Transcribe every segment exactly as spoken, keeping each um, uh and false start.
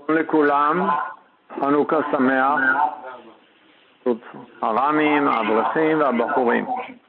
שלום לכולם, חנוכה שמח, הרמים, האברכים והבחורים.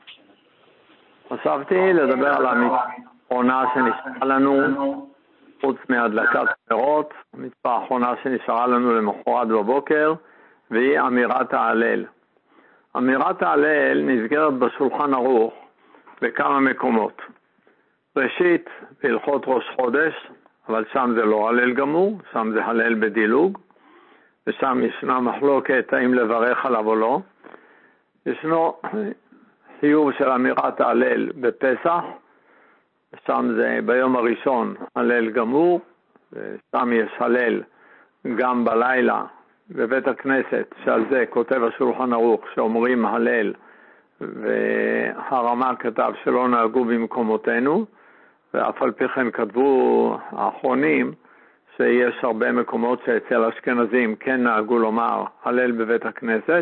חשבתי לדבר על המצפה שנשארה לנו, חוץ מהדלקת נרות, המצפה האחרונה שנשארה לנו למחרת בבוקר, והיא אמירת ההלל. אמירת ההלל נזכרת בשולחן ערוך בכמה מקומות. ראשית, בהלכות ראש חודש, אבל שם זה לא הלל גמור, שם זה הלל בדילוג, ושם ישנה מחלוקת האם לברך עליו או לא. ישנו חיוב של אמירת ההלל בפסח, ושם זה ביום הראשון הלל גמור, ושם יש הלל גם בלילה בבית הכנסת, שעל זה כותב השולחן ערוך שאומרים הלל, והרמה כתב שלא נהגו במקומותינו, ואף על פי כן כתבו האחרונים שיש הרבה מקומות שאצל אשכנזים כן נהגו לומר הלל בבית הכנסת,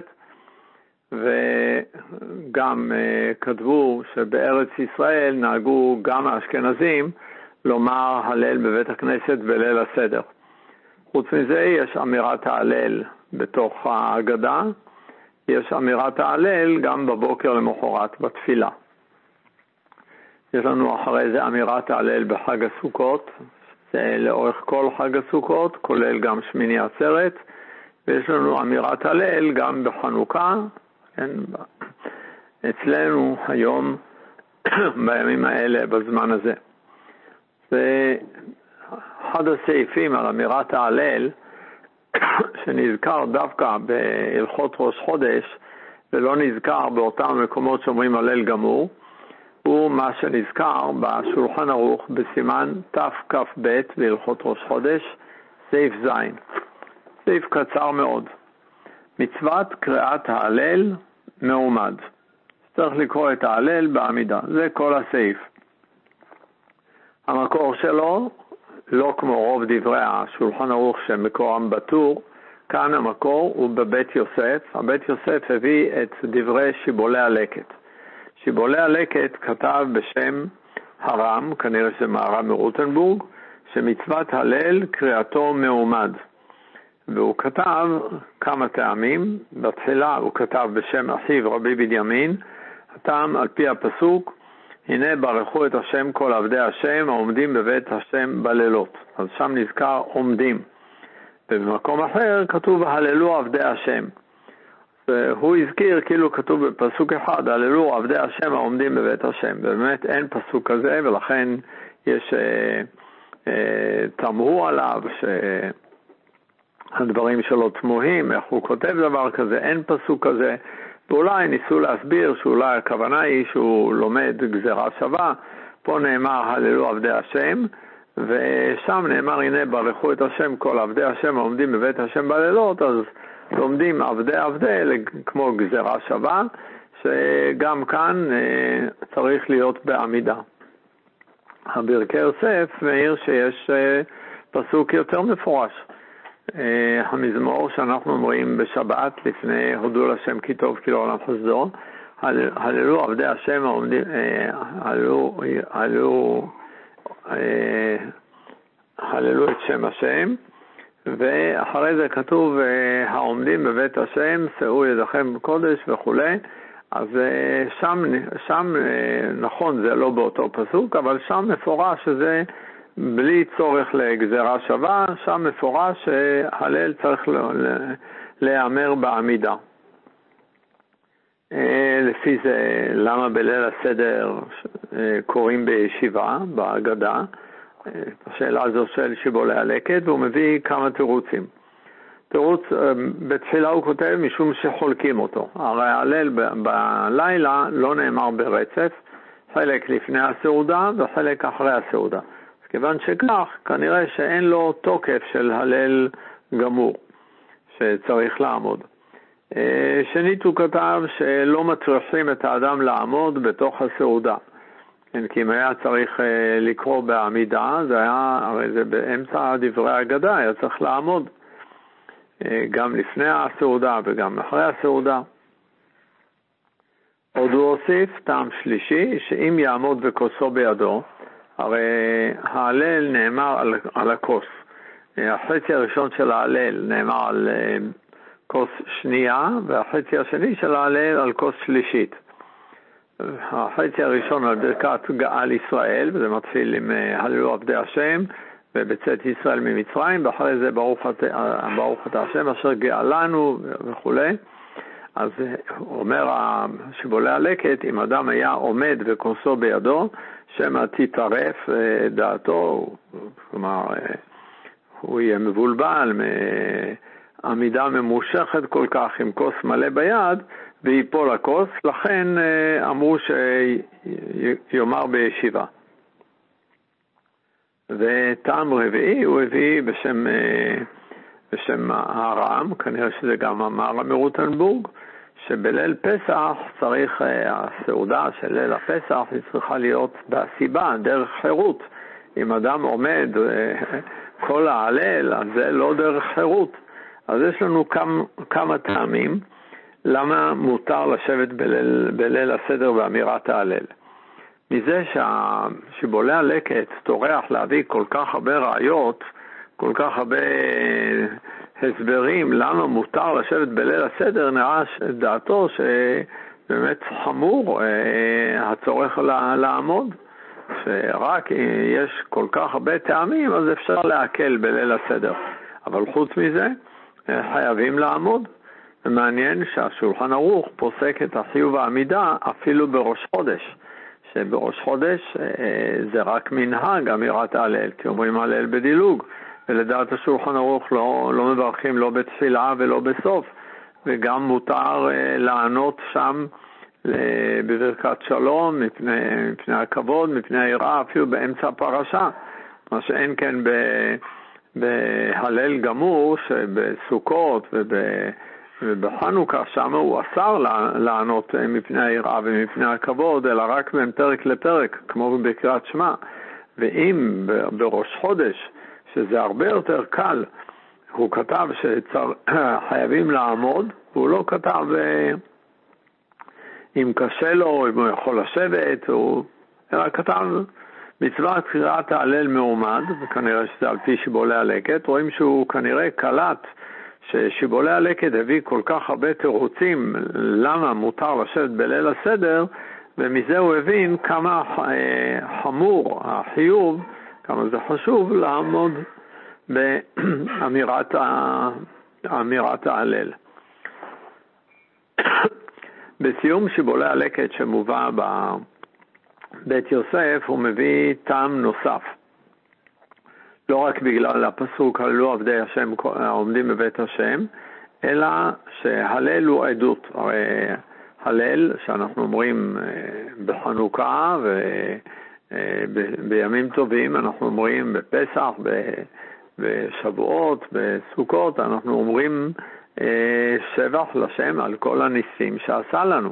וגם uh, כתבו שבארץ ישראל נהגו גם האשכנזים לומר הלל בבית הכנסת בליל הסדר. חוץ מזה יש אמירת ההלל בתוך ההגדה, יש אמירת ההלל גם בבוקר למחרת בתפילה. יש לנו אחרי זה אמירת ההלל בחג הסוכות, זה לאורך כל חג הסוכות, כולל גם שמיני עצרת, ויש לנו אמירת הלל גם בחנוכה, כן? אצלנו היום, בימים האלה, בזמן הזה. ואחד הסעיפים על אמירת ההלל, שנזכר דווקא בהלכות ראש חודש, ולא נזכר באותם מקומות שאומרים הלל גמור, הוא מה שנזכר בשולחן ערוך בסימן תכ"ב בהלכות ראש חודש, סעיף זין. סעיף קצר מאוד. מצוות קריאת ההלל מעומד. צריך לקרוא את ההלל בעמידה. זה כל הסעיף. המקור שלו, לא כמו רוב דברי השולחן ערוך שמקורם בטור, כאן המקור הוא בבית יוסף. הבית יוסף הביא את דברי שיבולי הלקט. שיבולי הלקט כתב בשם הרם, כנראה שמהר"ם מרוטנבורג, שמצוות הלל קריאתו מעומד. והוא כתב כמה טעמים. בתחילה הוא כתב בשם אחיו רבי בנימין, הטעם על פי הפסוק, הנה ברכו את השם כל עבדי השם העומדים בבית השם בלילות. אז שם נזכר עומדים. ובמקום אחר כתוב הללו עבדי השם. והוא הזכיר כאילו כתוב בפסוק אחד, הללו עבדי השם העומדים בבית השם. באמת אין פסוק כזה, ולכן יש אה, אה, תמהו עליו שהדברים שלו תמוהים, איך הוא כותב דבר כזה, אין פסוק כזה. ואולי ניסו להסביר שאולי הכוונה היא שהוא לומד גזרה שווה. פה נאמר הללו עבדי השם, ושם נאמר הנה ברכו את השם כל עבדי השם העומדים בבית השם בלילות, אז לומדים עבדי עבדי כמו גזרה שווה, שגם כאן אה, צריך להיות בעמידה. הברכי יוסף מעיר שיש אה, פסוק יותר מפורש. אה, המזמור שאנחנו אומרים בשבת לפני הודו לשם כי טוב כי לעולם חסדו, הל, הללו עבדי השם העומדים, אה, הללו, הללו, אה, הללו את שם השם, ואחרי זה כתוב העומדים בבית השם שאו ידיכם בקודש וכו'. אז שם, שם נכון זה לא באותו פסוק, אבל שם מפורש שזה בלי צורך לגזרה שווה, שם מפורש שהלל צריך להיאמר בעמידה. לפי זה למה בליל הסדר קוראים בישיבה בהגדה, השאלה הזו של שיבולי הלקט, והוא מביא כמה תירוצים. תירוץ, בתחילה הוא כותב משום שחולקים אותו. הרי ההלל בלילה לא נאמר ברצף, חלק לפני הסעודה וחלק אחרי הסעודה. אז כיוון שכך, כנראה שאין לו תוקף של הלל גמור שצריך לעמוד. שנית הוא כתב שלא מטרחים את האדם לעמוד בתוך הסעודה. כי אם היה צריך לקרוא בעמידה, זה היה, הרי זה באמצע דברי ההגדה, היה צריך לעמוד גם לפני הסעודה וגם אחרי הסעודה. עוד הוא הוסיף טעם שלישי, שאם יעמוד וכוסו בידו, הרי ההלל נאמר על, על הכוס. החצי הראשון של ההלל נאמר על כוס שנייה, והחצי השני של ההלל על כוס שלישית. החצי הראשון על ברכת גאל ישראל, וזה מתחיל עם הללו עבדי השם, ובצאת ישראל ממצרים, ואחרי זה ברוך אתה השם אשר גאלנו וכו'. אז אומר שיבולי הלקט, אם אדם היה עומד וכוסו בידו, שמא תתערף דעתו, כלומר, הוא יהיה מבולבל מעמידה ממושכת כל כך עם כוס מלא ביד, ויפול הכוס, לכן אמרו שיאמר בישיבה. וטעם רביעי הוא הביא בשם, בשם הר"ם, כנראה שזה גם אמר מרוטנבורג, שבליל פסח צריך, הסעודה של ליל הפסח היא צריכה להיות בסיבה, דרך חירות. אם אדם עומד כל ההלל, אז זה לא דרך חירות. אז יש לנו כמה, כמה טעמים למה מותר לשבת בליל, בליל הסדר באמירת ההלל. מזה ששיבולי הלקט טורח להביא כל כך הרבה ראיות, כל כך הרבה הסברים למה מותר לשבת בליל הסדר, נראה דעתו שבאמת חמור הצורך לעמוד, שרק יש כל כך הרבה טעמים אז אפשר להקל בליל הסדר, אבל חוץ מזה חייבים לעמוד. ומעניין שהשולחן ערוך פוסק את החיוב העמידה אפילו בראש חודש, שבראש חודש זה רק מנהג אמירת ההלל, כי אומרים הלל בדילוג, ולדעת השולחן ערוך לא, לא מברכים לא בתפילה ולא בסוף, וגם מותר לענות שם בברכת שלום מפני, מפני הכבוד, מפני היראה, אפילו באמצע הפרשה, מה שאין כן בהלל גמור שבסוכות וב... ובחנוכה שם הוא אסר לענות מפני היראה ומפני הכבוד, אלא רק בין פרק לפרק, כמו בקריאת שמע. ואם בראש חודש, שזה הרבה יותר קל, הוא כתב שחייבים לעמוד, והוא לא כתב אם קשה לו, אם הוא יכול לשבת, הוא... אלא כתב מצוות קריאת ההלל מעומד, וכנראה שזה על פי שיבולי הלקט, רואים שהוא כנראה קלט, ששיבולי הלקט הביא כל כך הרבה תירוצים למה מותר לשבת בליל הסדר, ומזה הוא הבין כמה חמור החיוב, כמה זה חשוב לעמוד באמירת אמירת ההלל. בסיום שיבולי הלקט שמובא בבית יוסף הוא מביא טעם נוסף. לא רק בגלל הפסוק הללו עבדי השם העומדים בבית השם, אלא שהלל הוא עדות. הרי הלל שאנחנו אומרים בחנוכה ובימים טובים, אנחנו אומרים בפסח, בשבועות, בסוכות, אנחנו אומרים שבח לשם על כל הניסים שעשה לנו.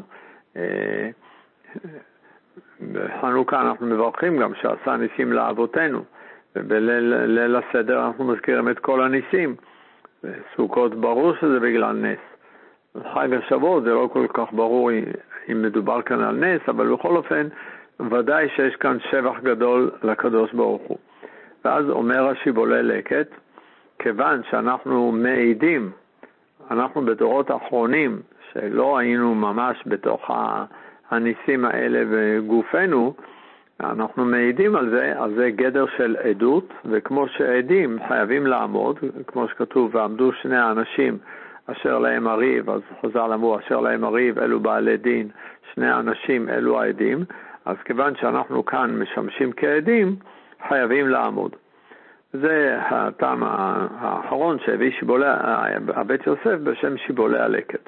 בחנוכה אנחנו מברכים גם שעשה ניסים לאבותינו. ובליל הסדר אנחנו מזכירים את כל הניסים. בסוכות ברור שזה בגלל נס. בחג השבועות זה לא כל כך ברור אם מדובר כאן על נס, אבל בכל אופן ודאי שיש כאן שבח גדול לקדוש ברוך הוא. ואז אומר השיבולי לקט, כיוון שאנחנו מעידים, אנחנו בדורות האחרונים שלא היינו ממש בתוך הניסים האלה בגופנו, אנחנו מעידים על זה, אז זה גדר של עדות, וכמו שעדים חייבים לעמוד, כמו שכתוב, ועמדו שני האנשים אשר להם הריב, אז חז"ל אמרו, אשר להם הריב, אלו בעלי דין, שני האנשים אלו העדים, אז כיוון שאנחנו כאן משמשים כעדים, חייבים לעמוד. זה הטעם האחרון שהביא שיבולי, הבית יוסף בשם שיבולי הלקט.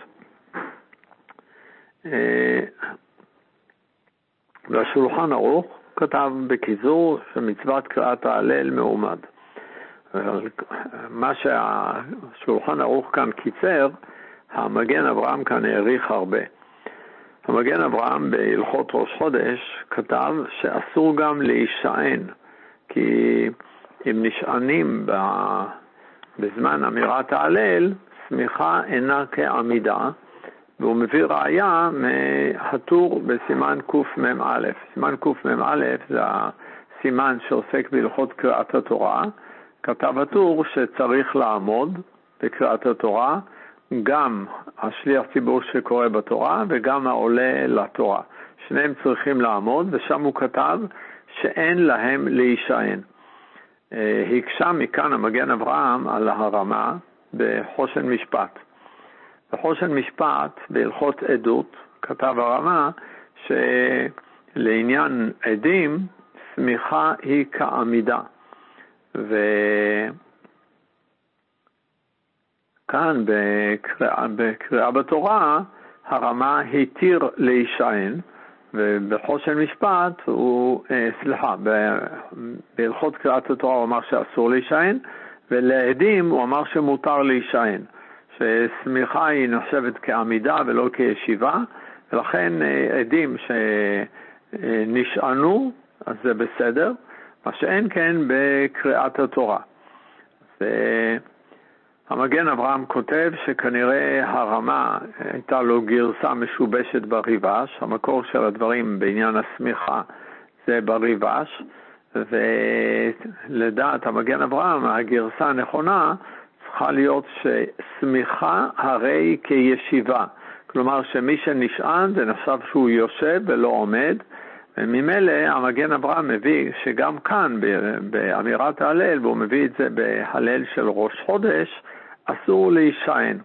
והשולחן ערוך כתב בקיזור שמצוות קריאת ההלל מעומד. מה שהשולחן ערוך כאן קיצר, המגן אברהם כאן העריך הרבה. המגן אברהם בהלכות ראש חודש כתב שאסור גם להישען, כי אם נשענים בזמן אמירת ההלל, סמיכה אינה כעמידה, והוא מביא ראיה מהטור בסימן קמ"א. סימן קמ"א זה הסימן שעוסק בהלכות קריאת התורה. כתב הטור שצריך לעמוד בקריאת התורה, גם השליח ציבור שקורא בתורה וגם העולה לתורה. שניהם צריכים לעמוד, ושם הוא כתב שאין להם להישען. הקשה מכאן המגן אברהם על הרמה בחושן משפט. בחושן משפט, בהלכות עדות, כתב הרמה שלעניין עדים, סמיכה היא כעמידה. וכאן בקריאה, בקריאה בתורה, הרמה התיר להישען, ובחושן משפט הוא, סליחה, בהלכות קריאת התורה הוא אמר שאסור להישען, ולעדים הוא אמר שמותר להישען, שסמיכה היא נחשבת כעמידה ולא כישיבה, ולכן עדים שנשענו, אז זה בסדר, מה שאין כן בקריאת התורה. המגן אברהם כותב שכנראה הרמה הייתה לו גרסה משובשת בריבש, המקור של הדברים בעניין הסמיכה זה בריבש, ולדעת המגן אברהם הגרסה הנכונה צריכה להיות שסמיכה הרי כישיבה, כלומר שמי שנשען זה נחשב שהוא יושב ולא עומד, וממילא המגן אברהם מביא שגם כאן באמירת ההלל, והוא מביא את זה בהלל של ראש חודש, אסור להישען.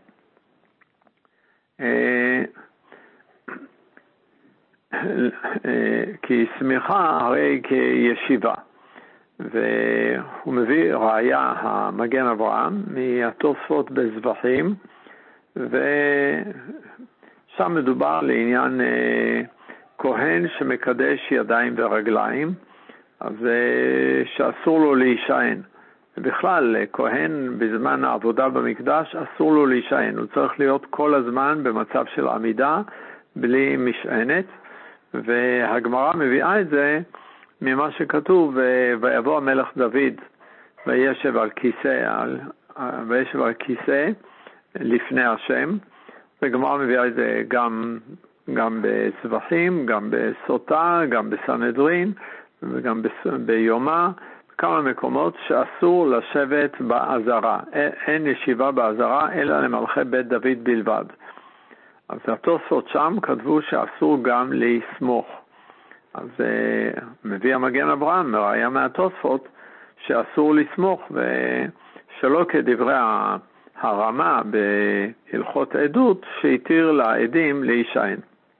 כי סמיכה הרי כישיבה. והוא מביא ראיה המגן אברהם מהתוספות בזבחים, ושם מדובר לעניין כהן שמקדש ידיים ורגליים, אז שאסור לו להישען. בכלל, כהן בזמן העבודה במקדש אסור לו להישען, הוא צריך להיות כל הזמן במצב של עמידה בלי משענת, והגמרא מביאה את זה ממה שכתוב, ויבוא המלך דוד וישב על כיסא, וישב על כיסא לפני השם, והגמרא מביאה את זה גם, גם בסבחים, גם בסוטה, גם בסנהדרין, וגם ביומא, כמה מקומות שאסור לשבת בעזרה. אין ישיבה בעזרה, אלא למלכי בית דוד בלבד. אז התוספות שם כתבו שאסור גם לסמוך. אז מביא המגן אברהם, מראיה מהתוספות, שאסור לסמוך, ושלא כדברי הרמה בהלכות עדות, שהתיר לעדים להישען.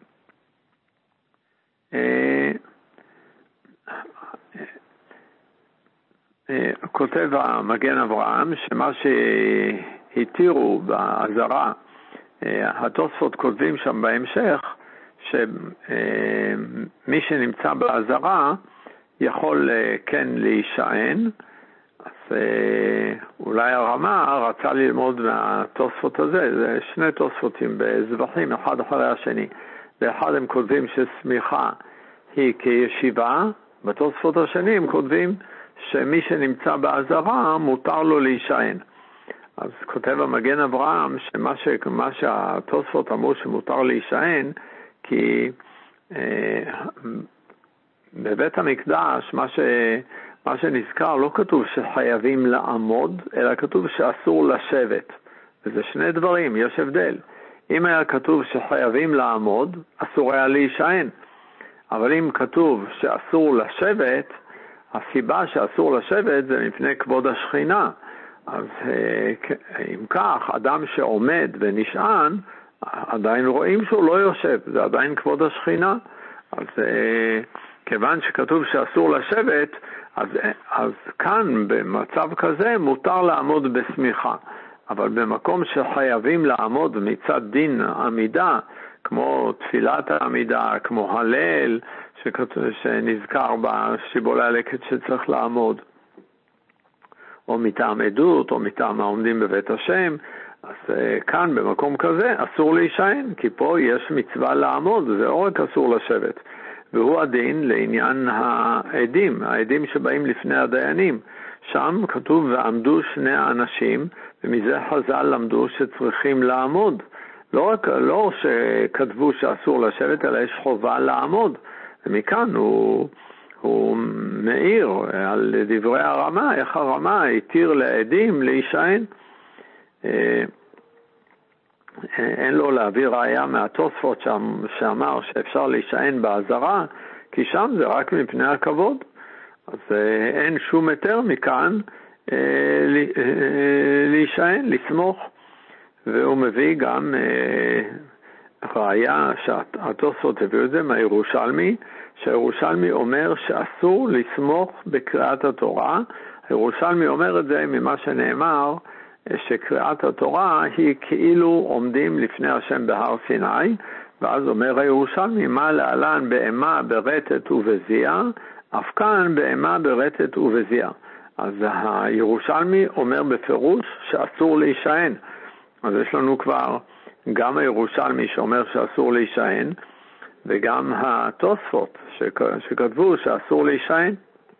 כותב המגן אברהם שמה שהתירו בעזרה, התוספות כותבים שם בהמשך, שמי שנמצא בעזרה יכול כן להישען, אז אולי הרמה רצה ללמוד מהתוספות הזה, זה שני תוספותים בזבחים, אחד אחרי השני. באחד הם כותבים שסמיכה היא כישיבה, בתוספות השני הם כותבים שמי שנמצא בעזרה מותר לו להישען. אז כותב המגן אברהם שמה ש... מה שהתוספות אמרו שמותר להישען, כי אה, בבית המקדש מה, ש... מה שנזכר לא כתוב שחייבים לעמוד, אלא כתוב שאסור לשבת. וזה שני דברים, יש הבדל. אם היה כתוב שחייבים לעמוד, אסור היה להישען. אבל אם כתוב שאסור לשבת, הסיבה שאסור לשבת זה מפני כבוד השכינה. אז אם כך, אדם שעומד ונשען, עדיין רואים שהוא לא יושב, זה עדיין כבוד השכינה. אז כיוון שכתוב שאסור לשבת, אז, אז כאן במצב כזה מותר לעמוד בסמיכה. אבל במקום שחייבים לעמוד מצד דין עמידה, כמו תפילת העמידה, כמו הלל, שנזכר בשיבולי הלקט שצריך לעמוד, או מטעם עדות, או מטעם העומדים בבית השם, אז כאן במקום כזה אסור להישען, כי פה יש מצווה לעמוד, זה לא רק אסור לשבת. והוא הדין לעניין העדים, העדים שבאים לפני הדיינים. שם כתוב ועמדו שני האנשים, ומזה חז"ל למדו שצריכים לעמוד. לא רק, לא שכתבו שאסור לשבת, אלא יש חובה לעמוד. ומכאן הוא, הוא מעיר על דברי הרמה, איך הרמה התיר לעדים להישען. אין לו להביא ראיה מהתוספות שאמר שאפשר להישען בעזרה, כי שם זה רק מפני הכבוד. אז אין שום יותר מכאן להישען, לסמוך. והוא מביא גם ראיה שהתוספות הביאו את זה מהירושלמי, שהירושלמי אומר שאסור לסמוך בקריאת התורה. הירושלמי אומר את זה ממה שנאמר, שקריאת התורה היא כאילו עומדים לפני השם בהר סיני, ואז אומר הירושלמי, מה להלן באמה ברטט ובזיע, אף כאן באמה ברטט ובזיע. אז הירושלמי אומר בפירוש שאסור להישען. אז יש לנו כבר גם הירושלמי שאומר שאסור להישען, וגם התוספות שכתבו שאסור להישען.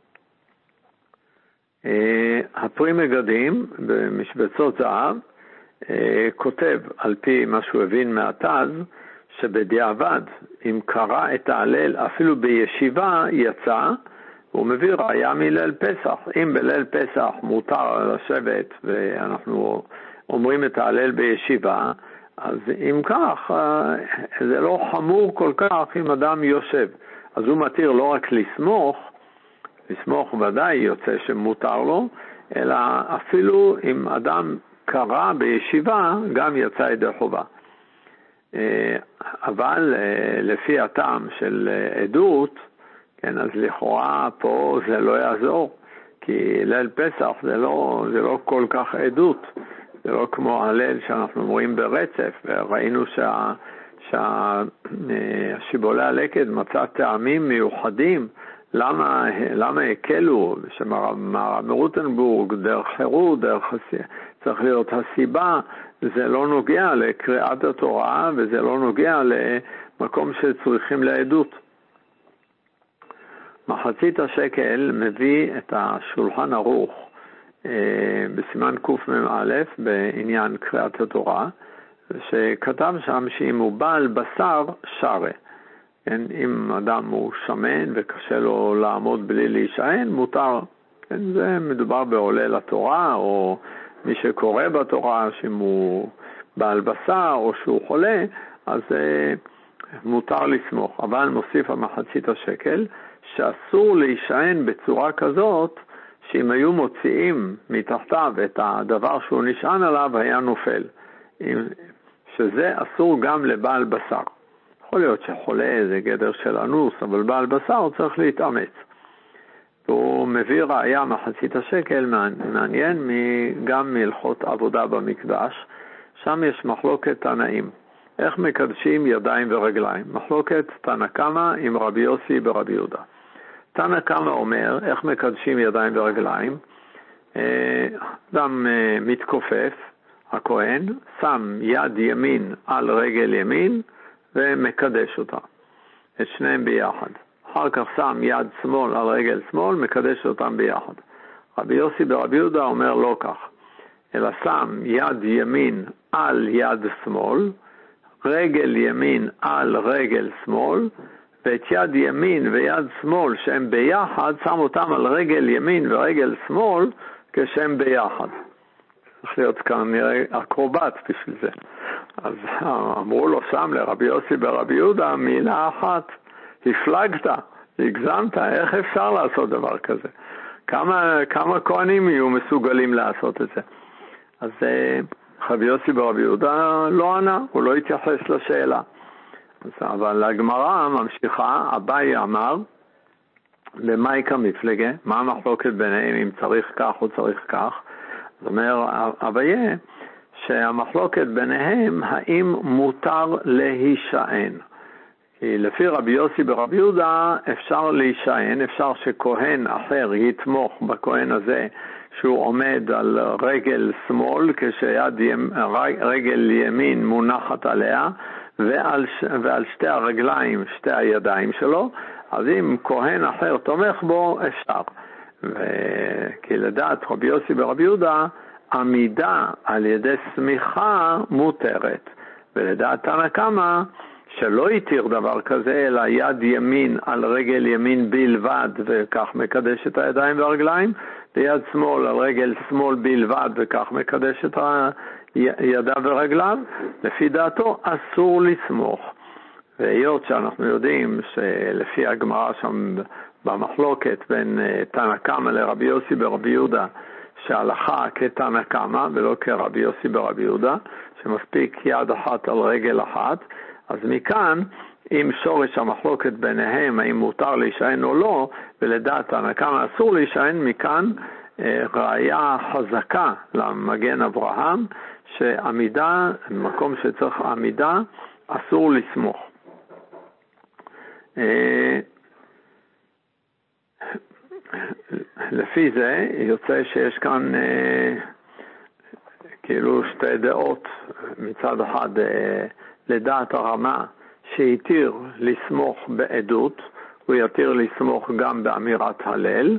הפרי מגדים במשבצות זהב כותב על פי מה שהוא הבין מהתז, שבדיעבד אם קרא את ההלל אפילו בישיבה יצא, הוא מביא ראיה מליל פסח. אם בליל פסח מותר לשבת ואנחנו אומרים את ההלל בישיבה, אז אם כך זה לא חמור כל כך אם אדם יושב. אז הוא מתיר לא רק לסמוך, לסמוך ודאי יוצא שמותר לו, אלא אפילו אם אדם קרא בישיבה גם יצא ידי חובה. אבל לפי הטעם של עדות, כן, אז לכאורה פה זה לא יעזור, כי ליל פסח זה לא, זה לא כל כך עדות, זה לא כמו הלל שאנחנו רואים ברצף, וראינו שה, שהשיבולי הלקט מצא טעמים מיוחדים, למה, למה הקלו, שמרב מרוטנבורג, דרך חירות, דרך צריך להיות הסיבה, זה לא נוגע לקריאת התורה, וזה לא נוגע למקום שצריכים לעדות. מחצית השקל מביא את השולחן ערוך בסימן קמ"א בעניין קריאת התורה, שכתב שם שאם הוא בעל בשר שרה, כן, אם אדם הוא שמן וקשה לו לעמוד בלי להישען, מותר. כן, זה מדובר בעולה לתורה, או מי שקורא בתורה, שאם הוא בעל בשר או שהוא חולה, אז מותר לסמוך. אבל מוסיף המחצית השקל, שאסור להישען בצורה כזאת, שאם היו מוציאים מתחתיו את הדבר שהוא נשען עליו, היה נופל. שזה אסור גם לבעל בשר. יכול להיות שחולה זה גדר של אנוס, אבל בעל בשר צריך להתאמץ. והוא מביא ראיה מחצית השקל מעניין גם מהלכות עבודה במקדש. שם יש מחלוקת תנאים. איך מקדשים ידיים ורגליים? מחלוקת תנא קמא עם רבי יוסי ברבי יהודה. תנא קמא אומר איך מקדשים ידיים ורגליים. אדם מתכופף, הכהן שם יד ימין על רגל ימין ומקדש אותה, את שניהם ביחד. אחר כך שם יד שמאל על רגל שמאל, מקדש אותם ביחד. רבי יוסי ברבי יהודה אומר לא כך, אלא שם יד ימין על יד שמאל, רגל ימין על רגל שמאל, ואת יד ימין ויד שמאל שהם ביחד, שם אותם על רגל ימין ורגל שמאל כשהם ביחד. צריך להיות כאן נראה אקרובט בשביל זה. אז אמרו לו שם לרבי יוסי ברבי יהודה מילה אחת, הפלגת, הגזמת, איך אפשר לעשות דבר כזה? כמה, כמה כהנים יהיו מסוגלים לעשות את זה? אז רבי יוסי ברבי יהודה לא ענה, הוא לא התייחס לשאלה. אבל הגמרא ממשיכה, אביי אמר, במייקה מפלגה, מה המחלוקת ביניהם אם צריך כך או צריך כך? זאת אומרת, אביי, שהמחלוקת ביניהם, האם מותר להישען? כי לפי רבי יוסי ברבי יהודה אפשר להישען, אפשר שכהן אחר יתמוך בכהן הזה שהוא עומד על רגל שמאל, כשרגל ימין מונחת עליה, ועל, ועל שתי הרגליים, שתי הידיים שלו, אז אם כהן אחר תומך בו, אפשר. כי לדעת רבי יוסי ברבי יהודה, עמידה על ידי סמיכה מותרת. ולדעת תנא קמא, שלא יתיר דבר כזה, אלא יד ימין על רגל ימין בלבד, וכך מקדש את הידיים והרגליים, ויד שמאל על רגל שמאל בלבד, וכך מקדש את הידיו ורגליו, לפי דעתו אסור לסמוך. והיות שאנחנו יודעים שלפי הגמרא שם במחלוקת בין תנא קמא לרבי יוסי ברבי יהודה, שהלכה כתנא קמא ולא כרבי יוסי ברבי יהודה, שמספיק יד אחת על רגל אחת, אז מכאן, אם שורש המחלוקת ביניהם, האם מותר להישען או לא, ולדעת תנא קמא אסור להישען, מכאן ראיה חזקה למגן אברהם, שעמידה, במקום שצריך עמידה, אסור לסמוך. לפי זה יוצא שיש כאן כאילו שתי דעות. מצד אחד לדעת הרמה שיתיר לסמוך בעדות, הוא יתיר לסמוך גם באמירת הלל,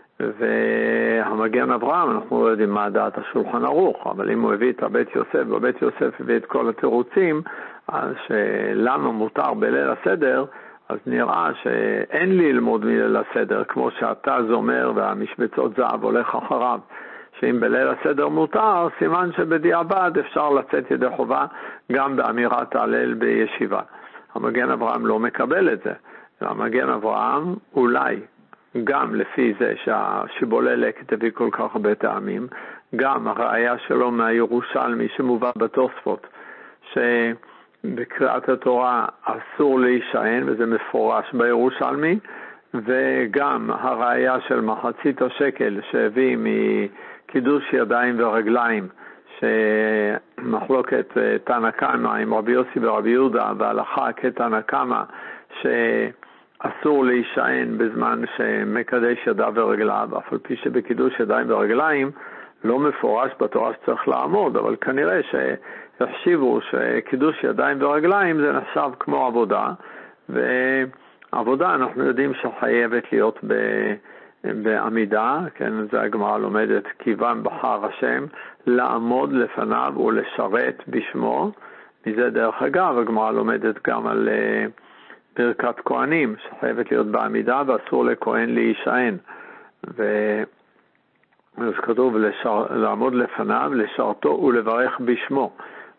והמגן אברהם, אנחנו לא יודעים מה דעת השולחן ערוך, אבל אם הוא הביא את הבית יוסף, בבית יוסף הביא את כל התירוצים, אז שלמה מותר בליל הסדר, אז נראה שאין ללמוד מליל הסדר, כמו שהתז אומר והמשבצות זהב הולך אחריו, שאם בליל הסדר מותר, סימן שבדיעבד אפשר לצאת ידי חובה גם באמירת הלל בישיבה. המגן אברהם לא מקבל את זה. המגן אברהם אולי, גם לפי זה שהשיבולי לקט הביא כל כך הרבה טעמים, גם הראיה שלו מהירושלמי שמובא בתוספות, שבקריאת התורה אסור להישען, וזה מפורש בירושלמי, וגם הראיה של מחצית השקל שהביא מקידוש ידיים ורגליים, שמחלוקת תנא קמא עם רבי יוסי ורבי יהודה, והלכה כתנא קמא, שאסור להישען בזמן שמקדש ידיו ורגליו, אף על פי שבקידוש ידיים ורגליים לא מפורש בתורה שצריך לעמוד, אבל כנראה שהחשיבו שקידוש ידיים ורגליים זה נחשב כמו עבודה, ועבודה אנחנו יודעים שחייבת להיות ב... בעמידה, כן, זה הגמרא לומדת, כיוון בחר השם לעמוד לפניו ולשרת בשמו. מזה דרך אגב הגמרא לומדת גם על uh, ברכת כהנים שחייבת להיות בעמידה ואסור לכהן להישען, ואז כתוב לשר... לעמוד לפניו, לשרתו ולברך בשמו.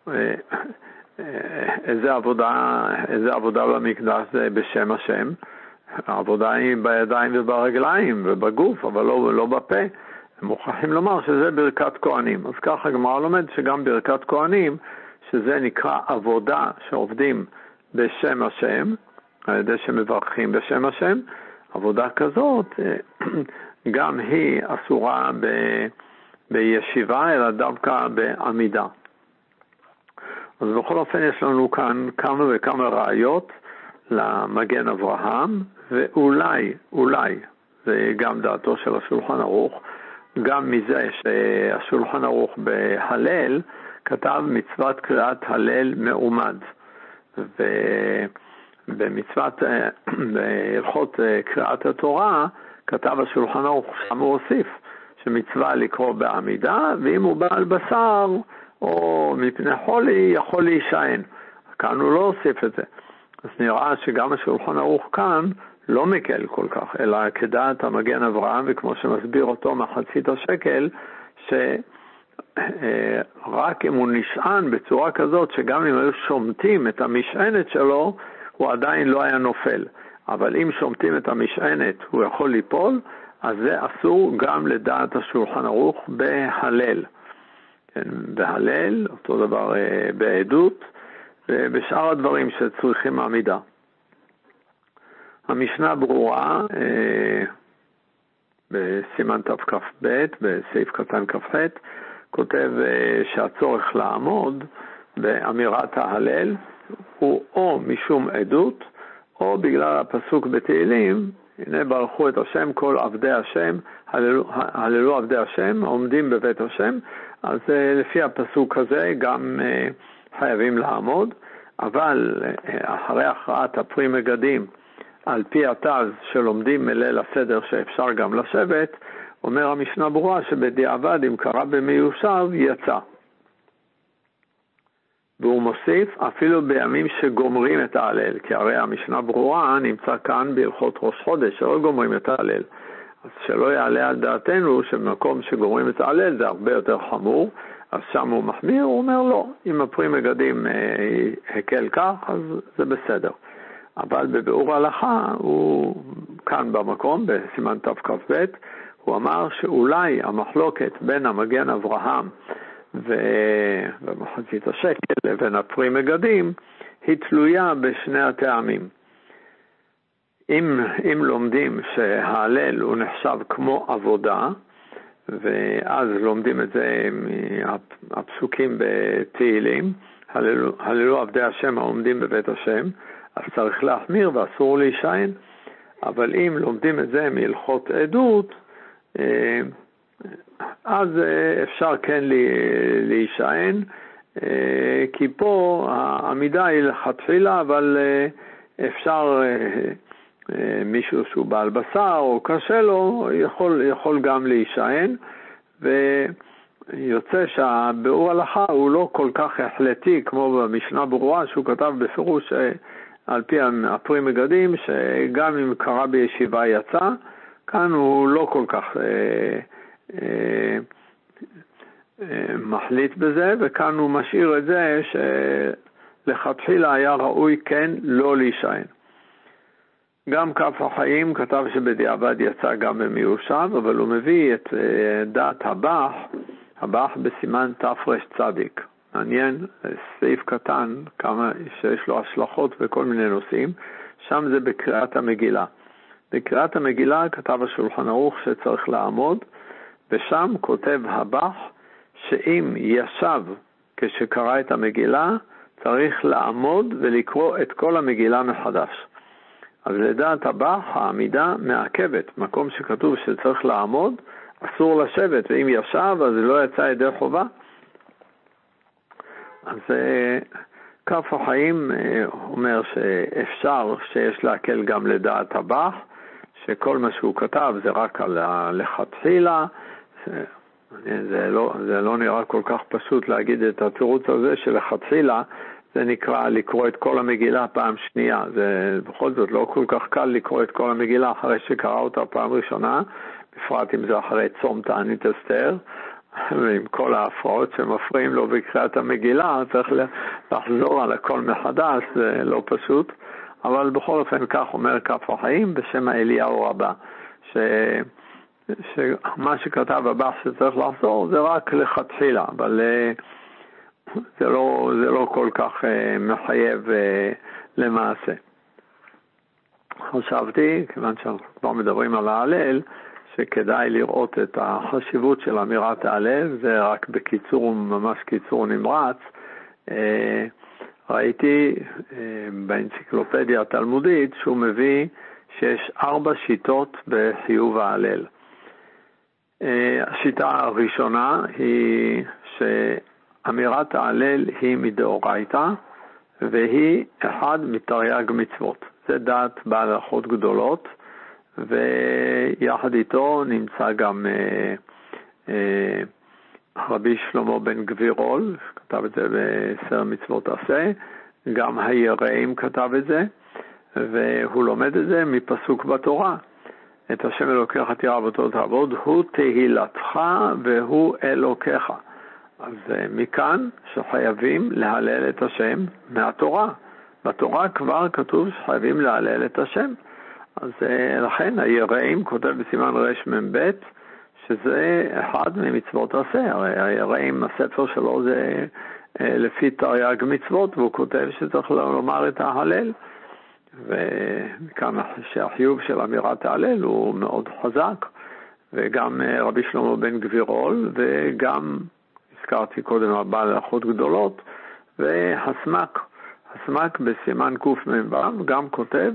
איזה עבודה, איזה עבודה במקדש זה בשם השם? העבודה היא בידיים וברגליים ובגוף, אבל לא, לא בפה. הם מוכרחים לומר שזה ברכת כהנים. אז ככה הגמרא לומד שגם ברכת כהנים, שזה נקרא עבודה שעובדים בשם השם, על ידי שמברכים בשם השם, עבודה כזאת גם היא אסורה ב, בישיבה, אלא דווקא בעמידה. אז בכל אופן יש לנו כאן כמה וכמה ראיות למגן אברהם, ואולי, אולי, זה גם דעתו של השולחן ערוך, גם מזה שהשולחן ערוך בהלל כתב מצוות קריאת הלל מעומד, ובמצוות, בהלכות קריאת התורה, כתב השולחן ערוך, שם הוא הוסיף, שמצווה לקרוא בעמידה, ואם הוא בעל בשר או מפני חולי יכול להישען. כאן הוא לא הוסיף את זה. אז נראה שגם השולחן ערוך כאן לא מקל כל כך, אלא כדעת המגן אברהם, וכמו שמסביר אותו מחצית השקל, שרק אם הוא נשען בצורה כזאת, שגם אם היו שומטים את המשענת שלו, הוא עדיין לא היה נופל. אבל אם שומטים את המשענת, הוא יכול ליפול, אז זה אסור גם לדעת השולחן ערוך בהלל. כן, בהלל, אותו דבר בעדות, ובשאר הדברים שצריכים עמידה. המשנה ברורה, בסימן תכ"ב, בסעיף קטן כ"ח, כותב שהצורך לעמוד באמירת ההלל הוא או משום עדות, או בגלל הפסוק בתהילים, הנה ברכו את השם כל עבדי השם, הללו, הללו עבדי השם, עומדים בבית השם, אז לפי הפסוק הזה גם חייבים לעמוד, אבל אחרי הכרעת הפרי מגדים, על פי התז שלומדים מליל הסדר שאפשר גם לשבת, אומר המשנה ברורה שבדיעבד אם קרא במיושב יצא. והוא מוסיף אפילו בימים שגומרים את ההלל, כי הרי המשנה ברורה נמצא כאן בהלכות ראש חודש, שלא גומרים את ההלל. אז שלא יעלה על דעתנו שבמקום שגומרים את ההלל זה הרבה יותר חמור, אז שם הוא מחמיר, הוא אומר לא, אם הפרי מגדים אה, הקל כך, אז זה בסדר. אבל בביאור ההלכה, הוא כאן במקום, בסימן תכ"ב, הוא אמר שאולי המחלוקת בין המגן אברהם ובמחצית השקל לבין הפרי מגדים, היא תלויה בשני הטעמים. אם, אם לומדים שההלל הוא נחשב כמו עבודה, ואז לומדים את זה מהפסוקים בתהילים, הללו, הללו עבדי השם העומדים בבית השם, אז צריך להחמיר ואסור להישען. אבל אם לומדים את זה מהלכות עדות, אז אפשר כן להישען, כי פה העמידה היא לכתחילה, אבל אפשר מישהו שהוא בעל בשר או קשה לו, יכול, יכול גם להישען, ויוצא שהביאור הלכה הוא לא כל כך החלטי כמו במשנה ברורה, שהוא כתב בפירוש על פי הפרי מגדים, שגם אם קרא בישיבה יצא, כאן הוא לא כל כך אה, אה, אה, מחליט בזה, וכאן הוא משאיר את זה שלכתחילה היה ראוי כן לא להישען. גם כף החיים כתב שבדיעבד יצא גם במיושב, אבל הוא מביא את דעת הבח, הבח בסימן תפרש צדיק. מעניין, סעיף קטן, כמה שיש לו השלכות בכל מיני נושאים, שם זה בקריאת המגילה. בקריאת המגילה כתב השולחן ערוך שצריך לעמוד, ושם כותב הבח שאם ישב כשקרא את המגילה, צריך לעמוד ולקרוא את כל המגילה מחדש. אז לדעת הבח, העמידה מעכבת. מקום שכתוב שצריך לעמוד, אסור לשבת, ואם ישב, אז לא יצא ידי חובה. אז כף החיים אומר שאפשר שיש להקל גם לדעת הבח, שכל מה שהוא כתב זה רק על לכתחילה. זה לא, זה לא נראה כל כך פשוט להגיד את התירוץ הזה שלכתחילה, זה נקרא לקרוא את כל המגילה פעם שנייה. זה בכל זאת לא כל כך קל לקרוא את כל המגילה אחרי שקרא אותה פעם ראשונה, בפרט אם זה אחרי צום תענית אסתר, ועם כל ההפרעות שמפריעים לו בקריאת המגילה, צריך לחזור על הכל מחדש, זה לא פשוט. אבל בכל אופן כך אומר כף החיים בשם אליהו רבה, ש... שמה שכתב הבא שצריך לחזור זה רק לכתחילה, אבל זה לא, זה לא כל כך מחייב למעשה. חשבתי, כיוון שאנחנו כבר מדברים על ההלל, שכדאי לראות את החשיבות של אמירת ההלל, זה רק בקיצור, ממש קיצור נמרץ. ראיתי באנציקלופדיה התלמודית שהוא מביא שיש ארבע שיטות בחיוב ההלל. השיטה הראשונה היא שאמירת ההלל היא מדאורייתא, והיא אחד מתרי"ג מצוות. זה דעת בעל הלכות גדולות, ויחד איתו נמצא גם אה, אה, רבי שלמה בן גבירול, כתב את זה בספר מצוות עשה, גם היראים כתב את זה, והוא לומד את זה מפסוק בתורה. את השם אלוקיך תירא ואותו תעבוד, הוא תהילתך והוא אלוקיך. אז מכאן שחייבים להלל את השם מהתורה. בתורה כבר כתוב שחייבים להלל את השם. אז לכן היראים כותב בסימן רש מ"ב שזה אחד ממצוות עשה. הרי היראים, הספר שלו זה לפי תרי"ג מצוות, והוא כותב שצריך לומר את ההלל. ומכאן שהחיוב של אמירת ההלל הוא מאוד חזק, וגם רבי שלמה בן גבירול, וגם הזכרתי קודם הבעל הלכות גדולות, והסמק, הסמק בסימן קמ"ו גם כותב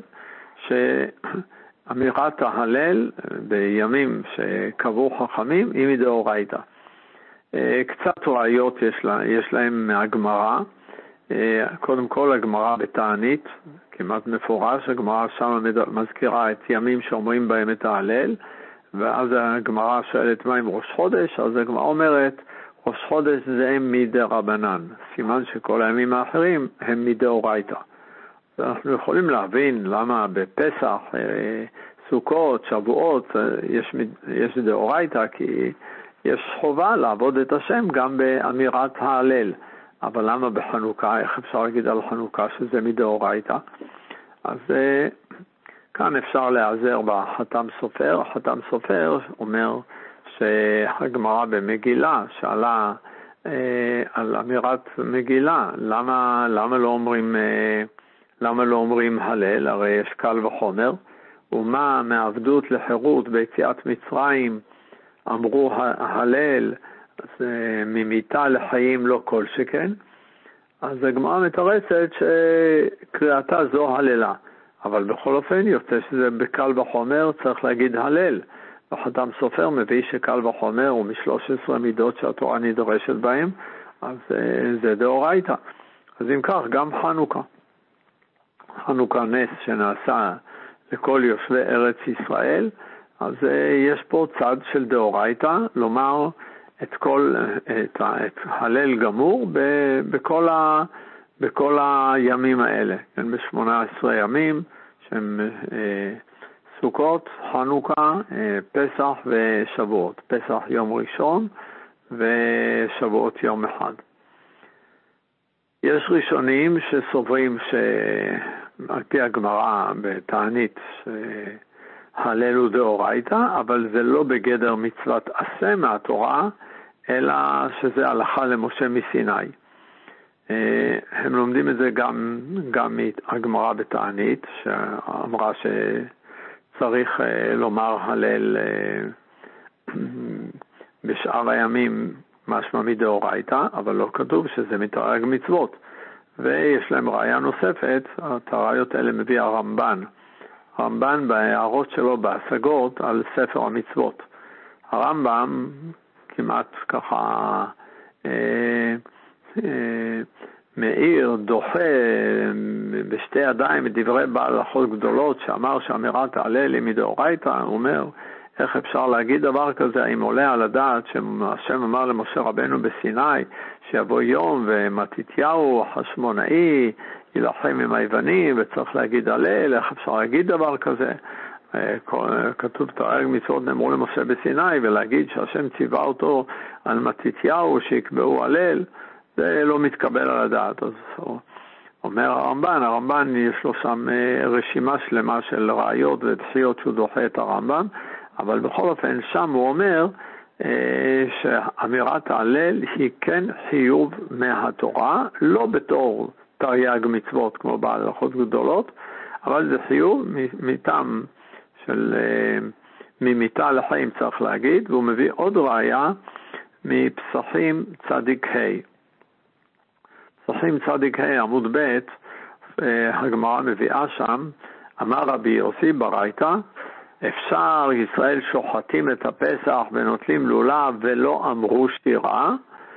שאמירת ההלל בימים שקבעו חכמים היא מדאורייתא. קצת ראיות יש, לה, יש להם מהגמרא. קודם כל הגמרא בתענית, כמעט מפורש, הגמרא שם מזכירה את ימים שאומרים בהם את ההלל, ואז הגמרא שואלת מה עם ראש חודש, אז הגמרא אומרת, ראש חודש זה מדרבנן, סימן שכל הימים האחרים הם מדאורייתא. אנחנו יכולים להבין למה בפסח, סוכות, שבועות, יש, יש דאורייתא, כי יש חובה לעבוד את השם גם באמירת ההלל. אבל למה בחנוכה, איך אפשר להגיד על חנוכה שזה מדאורייתא? אז כאן אפשר להיעזר בחתם סופר. החתם סופר אומר שהגמרא במגילה שאלה אה, על אמירת מגילה, למה, למה לא אומרים, אה, למה לא אומרים הלל? הרי יש קל וחומר. ומה מעבדות לחירות ביציאת מצרים אמרו הלל, אז אה, ממיתה לחיים לא כל שכן. אז הגמרא מתרצת שקריאתה זו הללה. אבל בכל אופן יוצא שזה בקל וחומר צריך להגיד הלל. החתם סופר מביא שקל וחומר הוא משלוש עשרה מידות שהתורה נדרשת בהם, אז זה דאורייתא. אז אם כך גם חנוכה. חנוכה נס שנעשה לכל יושבי ארץ ישראל, אז יש פה צד של דאורייתא, לומר את כל, את, את הלל גמור ב, בכל, ה, בכל הימים האלה, כן, ב-שמונה עשרה ימים שהם אה, סוכות, חנוכה, אה, פסח ושבועות. פסח יום ראשון ושבועות יום אחד. יש ראשונים שסוברים שעל פי הגמרא בתענית הלל הוא דאורייתא, אבל זה לא בגדר מצוות עשה מהתורה, אלא שזה הלכה למשה מסיני. הם לומדים את זה גם, גם מהגמרא בתענית, שאמרה שצריך לומר הלל בשאר הימים משמע מדאורייתא, אבל לא כתוב שזה מתרי"ג מצוות. ויש להם ראיה נוספת, את הראיות האלה מביא הרמב"ן. הרמב"ן בהערות שלו בהשגות על ספר המצוות. הרמב"ם כמעט ככה אה, אה, מאיר, דוחה בשתי ידיים את דברי בעל הלכות גדולות שאמר שאמירת ההלל היא מדאורייתא. הוא אומר, איך אפשר להגיד דבר כזה? האם עולה על הדעת שהשם אמר למשה רבנו בסיני שיבוא יום ומתתיהו החשמונאי ילחם עם היוונים וצריך להגיד הלל? איך אפשר להגיד דבר כזה? כתוב תרי"ג מצוות נאמרו למשה בסיני, ולהגיד שהשם ציווה אותו על מתתיהו שיקבעו הלל, זה לא מתקבל על הדעת. אז אומר הרמב"ן, הרמב"ן יש לו שם רשימה שלמה של ראיות ודחיות שהוא דוחה את הרמב"ם, אבל בכל אופן שם הוא אומר שאמירת ההלל היא כן חיוב מהתורה, לא בתור תרי"ג מצוות כמו בעל הלכות גדולות, אבל זה חיוב מטעם של ממיתה לחיים צריך להגיד. והוא מביא עוד ראיה מפסחים צדיק ה'. פסחים צדיק ה' עמוד ב', הגמרא מביאה שם, אמר רבי יוסי ברייתא, אפשר ישראל שוחטים את הפסח ונוטלים לולב ולא אמרו שירה.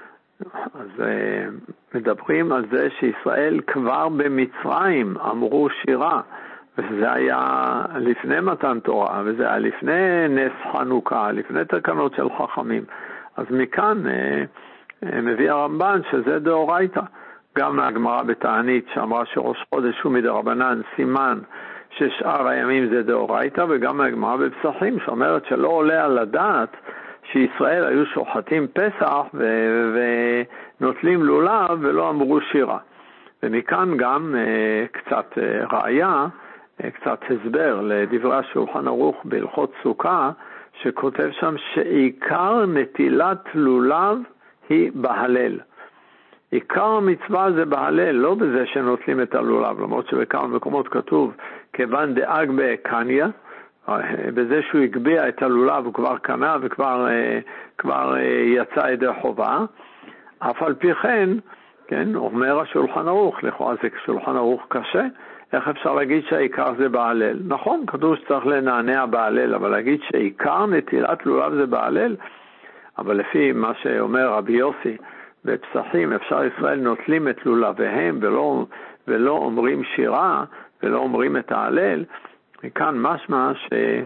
אז מדברים על זה שישראל כבר במצרים אמרו שירה, וזה היה לפני מתן תורה, וזה היה לפני נס חנוכה, לפני תקנות של חכמים. אז מכאן מביא הרמב"ן שזה דאורייתא. גם מהגמרא בתענית שאמרה שראש חודש הוא מדרבנן, סימן ששאר הימים זה דאורייתא, וגם מהגמרא בפסחים שאומרת שלא עולה על הדעת שישראל היו שוחטים פסח ו- ונוטלים לולב ולא אמרו שירה. ומכאן גם אה, קצת אה, ראיה, אה, קצת הסבר לדברי השולחן ערוך בהלכות סוכה, שכותב שם שעיקר נטילת לולב היא בהלל. עיקר המצווה זה בהלל, לא בזה שנוטלים את הלולב, למרות שבכמה מקומות כתוב כיוון דאג בקניה, בזה שהוא הגביע את הלולב הוא כבר קנה וכבר כבר יצא ידי חובה. אף על פי כן, כן, אומר השולחן ערוך, לכאורה זה שולחן ערוך קשה, איך אפשר להגיד שהעיקר זה בהלל? נכון, כתוב שצריך לנענע בהלל, אבל להגיד שעיקר נטילת לולב זה בהלל, אבל לפי מה שאומר רבי יוסי בפסחים, אפשר ישראל נוטלים את לולביהם ולא, ולא אומרים שירה ולא אומרים את ההלל. וכאן משמע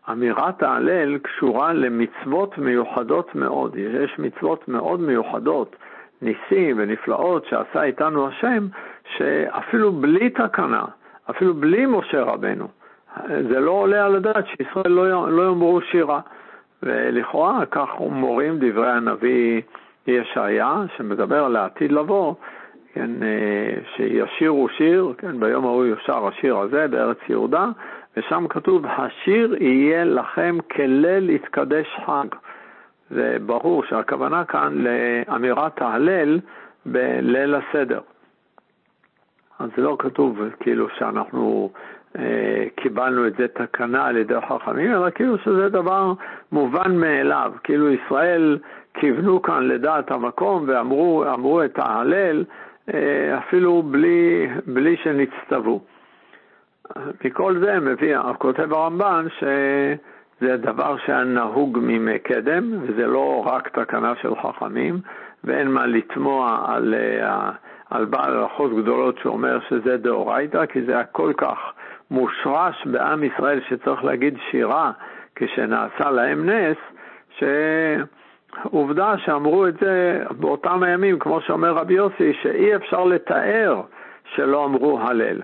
אמירת ההלל קשורה למצוות מיוחדות מאוד. יש מצוות מאוד מיוחדות, ניסים ונפלאות שעשה איתנו השם, שאפילו בלי תקנה, אפילו בלי משה רבנו, זה לא עולה על הדעת שישראל לא, לא יאמרו שירה. ולכאורה כך מורים דברי הנביא ישעיה, שמדבר על העתיד לבוא, כן, שישירו שיר, כן, ביום ההוא יושר השיר הזה בארץ יהודה, ושם כתוב, השיר יהיה לכם כליל יתקדש חג. זה ברור שהכוונה כאן לאמירת ההלל בליל הסדר. אז זה לא כתוב כאילו שאנחנו אה, קיבלנו את זה תקנה על ידי חכמים, אלא כאילו שזה דבר מובן מאליו. כאילו ישראל כיוונו כאן לדעת המקום ואמרו אמרו את ההלל אה, אפילו בלי, בלי שנצטוו. מכל זה מביא, כותב הרמב"ן שזה דבר שהיה נהוג מימי קדם, וזה לא רק תקנה של חכמים, ואין מה לתמוע על, על בעל הלכות גדולות שאומר שזה דאורייתא, כי זה היה כל כך מושרש בעם ישראל שצריך להגיד שירה כשנעשה להם נס, שעובדה שאמרו את זה באותם הימים, כמו שאומר רבי יוסי, שאי אפשר לתאר שלא אמרו הלל.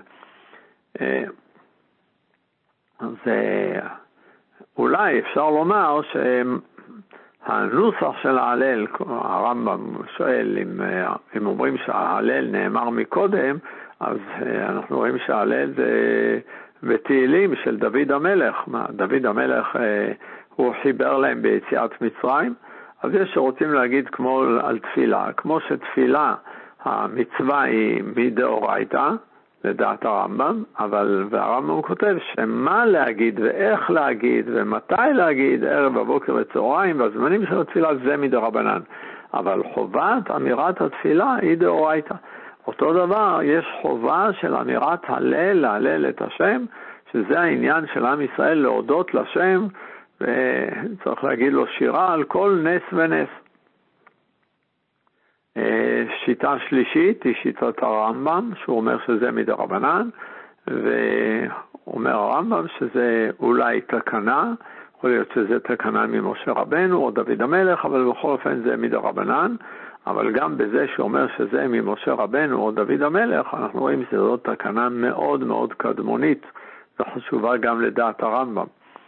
אז אולי אפשר לומר שהנוסח של ההלל, הרמב"ם שואל אם, אם אומרים שההלל נאמר מקודם, אז אנחנו רואים שההלל זה בתהילים של דוד המלך. דוד המלך הוא חיבר להם ביציאת מצרים, אז יש שרוצים להגיד כמו על תפילה, כמו שתפילה המצווה היא מדאורייתא, לדעת הרמב"ם, אבל והרמב"ם כותב שמה להגיד ואיך להגיד ומתי להגיד, ערב, בבוקר וצהריים, והזמנים של התפילה זה מדרבנן. אבל חובת אמירת התפילה היא דאורייתא. אותו דבר, יש חובה של אמירת הלל, להלל את השם, שזה העניין של עם ישראל להודות לשם, וצריך להגיד לו שירה על כל נס ונס. שיטה שלישית היא שיטת הרמב"ם, שהוא אומר שזה מדרבנן, ואומר הרמב"ם שזה אולי תקנה, יכול להיות שזה תקנה ממשה רבנו או דוד המלך, אבל בכל אופן זה מדרבנן. אבל גם בזה שאומר שזה ממשה רבנו או דוד המלך, אנחנו רואים שזו תקנה מאוד מאוד קדמונית, וחשובה גם לדעת הרמב"ם.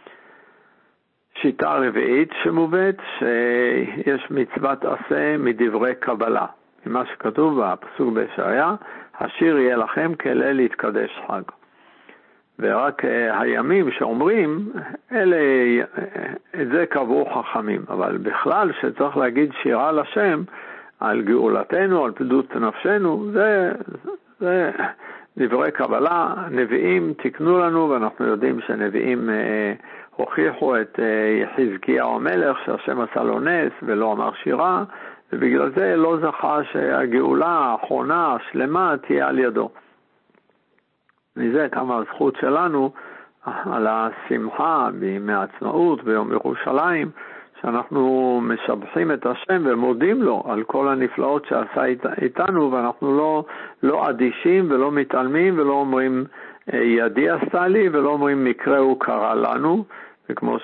שיטה רביעית שמובאת, שיש מצוות עשה מדברי קבלה. ממה שכתוב בפסוק בישעיה, השיר יהיה לכם כליל יתקדש חג. ורק הימים שאומרים, אלה, את זה קבעו חכמים. אבל בכלל שצריך להגיד שירה לשם, על גאולתנו, על פדות נפשנו, זה, זה דברי קבלה. נביאים תקנו לנו, ואנחנו יודעים שנביאים אה, הוכיחו את אה, יחזקיהו המלך, שהשם עשה לו נס ולא אמר שירה, ובגלל זה לא זכה שהגאולה האחרונה, השלמה, תהיה על ידו. מזה כמה הזכות שלנו על השמחה בימי העצמאות, ביום ירושלים, שאנחנו משבחים את השם ומודים לו על כל הנפלאות שעשה איתנו, ואנחנו לא, לא אדישים ולא מתעלמים ולא אומרים ידי עשה לי, ולא אומרים מקרה הוא קרא לנו, וכמו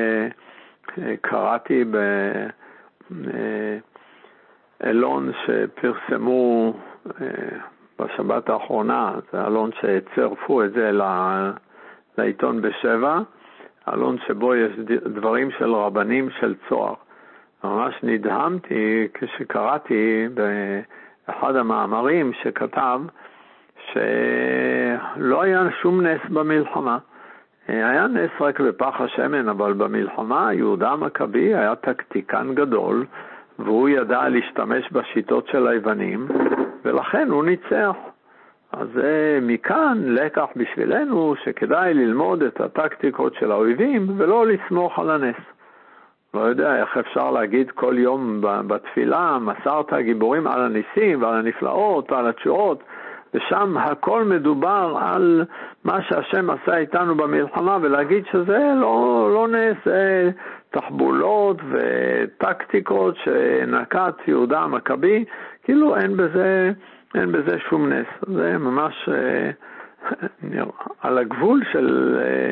שקראתי באלון שפרסמו בשבת האחרונה, זה אלון שצרפו את זה לעיתון בשבע, אלון שבו יש דברים של רבנים של צוהר. ממש נדהמתי כשקראתי באחד המאמרים שכתב שלא היה שום נס במלחמה. היה נס רק בפח השמן, אבל במלחמה יהודה המכבי היה טקטיקן גדול, והוא ידע להשתמש בשיטות של היוונים, ולכן הוא ניצח. אז מכאן לקח בשבילנו שכדאי ללמוד את הטקטיקות של האויבים ולא לסמוך על הנס. לא יודע איך אפשר להגיד כל יום בתפילה, מסרת גיבורים על הניסים ועל הנפלאות ועל התשועות, ושם הכל מדובר על מה שהשם עשה איתנו במלחמה, ולהגיד שזה לא, לא נס, זה תחבולות וטקטיקות שנקט יהודה המכבי, כאילו אין בזה... אין בזה שום נס. זה ממש אה, על הגבול של אה,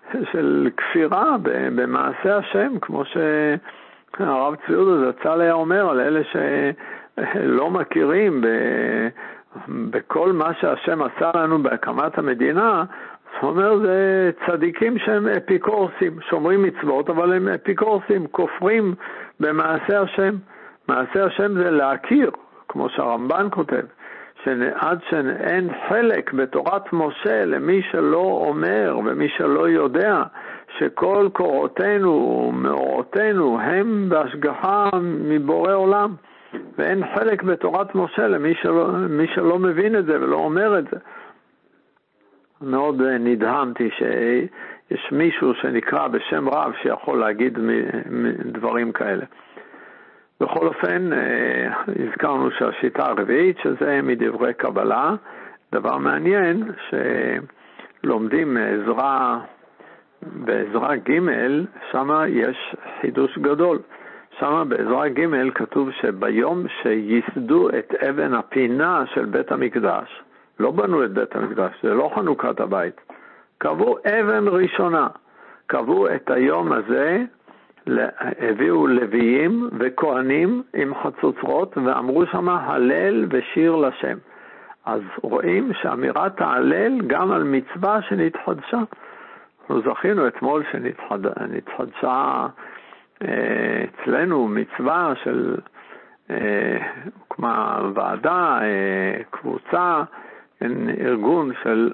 של כפירה במעשה השם, כמו שהרב צבי יהודה זצ"ל היה אומר על אלה שלא מכירים ב, בכל מה שהשם עשה לנו בהקמת המדינה. זאת אומרת, זה צדיקים שהם אפיקורסים, שומרים מצוות, אבל הם אפיקורסים, כופרים במעשה השם. מעשה השם זה להכיר, כמו שהרמב"ן כותב, שעד שאין חלק בתורת משה למי שלא אומר ומי שלא יודע שכל קורותינו ומאורותינו הם בהשגחה מבורא עולם, ואין חלק בתורת משה למי שלא, מי שלא מבין את זה ולא אומר את זה. מאוד נדהמתי שיש מישהו שנקרא בשם רב שיכול להגיד דברים כאלה. בכל אופן, הזכרנו שהשיטה הרביעית, שזה מדברי קבלה, דבר מעניין שלומדים עזרה, בעזרה ג' שם יש חידוש גדול. שם בעזרה ג' כתוב שביום שיסדו את אבן הפינה של בית המקדש, לא בנו את בית המקדש, זה לא חנוכת הבית, קבעו אבן ראשונה, קבעו את היום הזה, הביאו לוויים וכהנים עם חצוצרות ואמרו שם הלל ושיר לשם. אז רואים שאמירת ההלל גם על מצווה שנתחדשה. אנחנו זכינו אתמול שנתחדשה אצלנו מצווה של כמו ועדה, קבוצה, ארגון של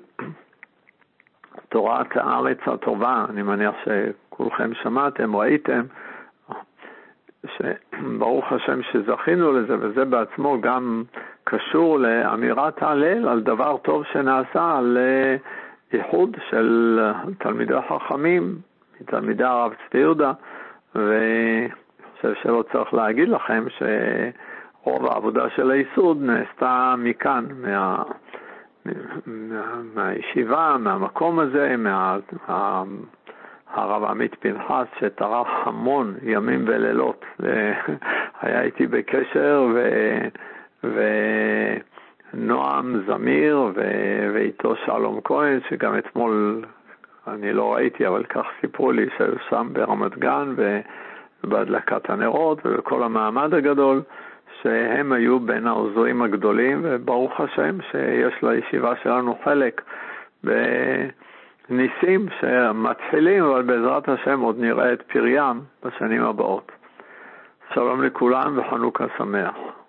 תורת הארץ הטובה. אני מניח שכולכם שמעתם, ראיתם, שברוך השם שזכינו לזה, וזה בעצמו גם קשור לאמירת ההלל על דבר טוב שנעשה, על איחוד של תלמידי החכמים, תלמידי הרב צבי יהודה. ואני חושב שלא צריך להגיד לכם שרוב העבודה של הייסוד נעשתה מכאן, מה... מה, מהישיבה, מהמקום הזה, מה, הרב עמית פנחס שטרח המון ימים ולילות, היה איתי בקשר, ו, ונועם זמיר ו, ואיתו שלום כהן, שגם אתמול אני לא ראיתי, אבל כך סיפרו לי שהיו שם ברמת גן ובהדלקת הנרות ובכל המעמד הגדול, שהם היו בין העוזרים הגדולים, וברוך השם שיש לישיבה שלנו חלק בניסים שמתחילים, אבל בעזרת השם עוד נראה את פריים בשנים הבאות. שלום לכולם וחנוכה שמח.